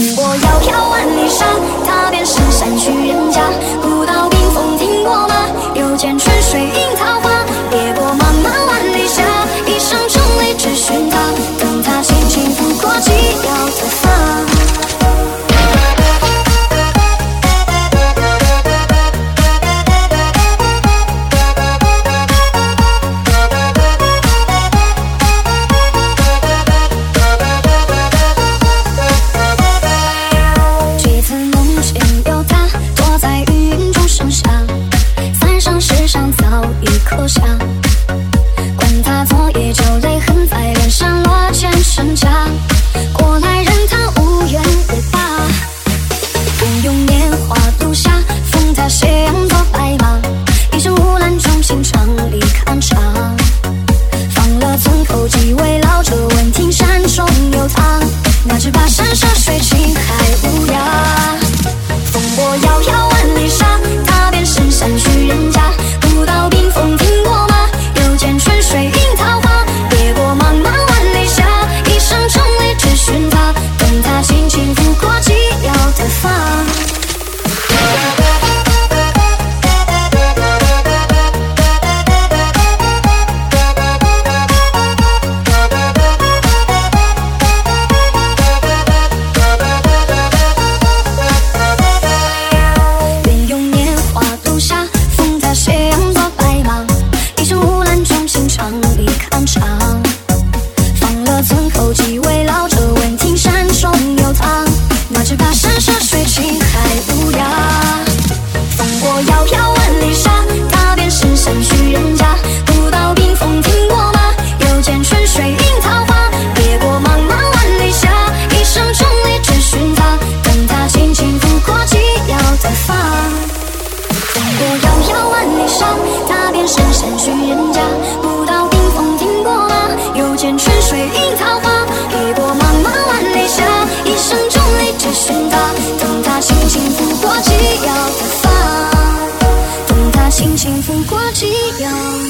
风波遥飘万里沙，踏遍深山去人家。古道冰封听过吗？又见春水映桃花。别过茫茫万里沙，一生中里只寻他，等他轻轻拂过寂寥的发。刻下，管他昨夜酒泪痕在脸上，落剑身价。过来人他无缘也罢，不用年华独下，封他斜阳做白马。一身乌兰中心场里看茶，放了村口几位老者，闻听山中有他，那只把山沙水青海无涯。风波遥遥万里沙，踏遍深山去人家。古道冰封听过吗？又见春水映桃花。别过茫茫万里沙，一生中里只寻他，等他轻轻拂过寂寥的发。愿用年华独下，封他斜阳做白马。一身乌兰中心场里看茶，放了村口几位老者，闻听山中有他，那只把山沙水青海无涯。风波遥飘万里沙，踏遍深山去人家。古道冰封听过吗？又见春水映桃花。别过茫茫万里沙，一生中里只寻他，等他轻轻拂过寂寥的发。风波遥遥万里沙，踏遍深山去人家。古道冰封听过吗？又见春水映桃花。别过茫茫万里沙，一生中里只寻他，等他轻轻拂过寂寥的发，等他轻轻拂过寂寥。